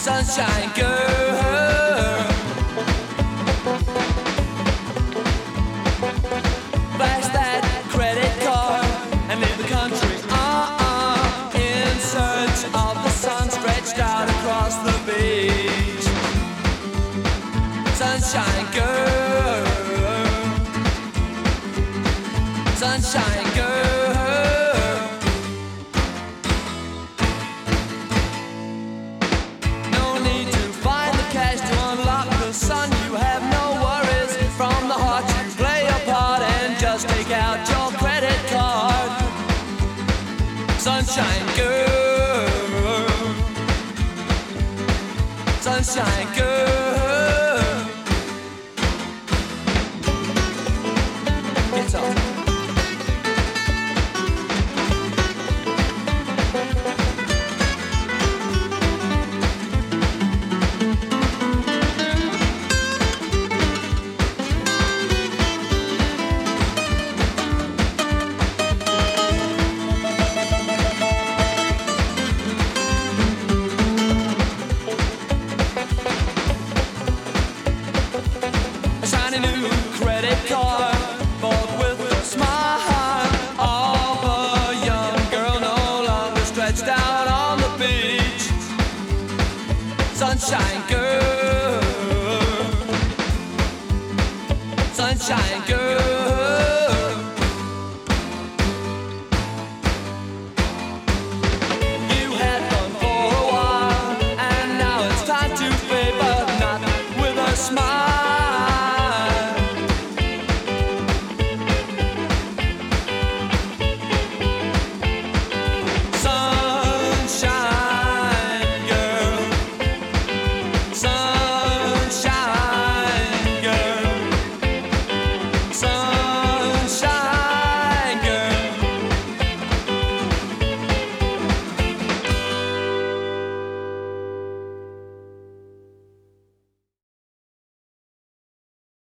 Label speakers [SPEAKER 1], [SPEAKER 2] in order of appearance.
[SPEAKER 1] sunshine girl. Flash that credit card and leave the country in search of the sun stretched out across the beach. Sunshine girl, sunshine girl. No need to find the cash to unlock the sun. You have no worries from the heart. You play a part and just take out your credit card. Sunshine girl, sunshine girl. It's on. A shiny new credit card, bought with a smile of a young girl, no longer stretched out on the beach. Sunshine girl, sunshine girl.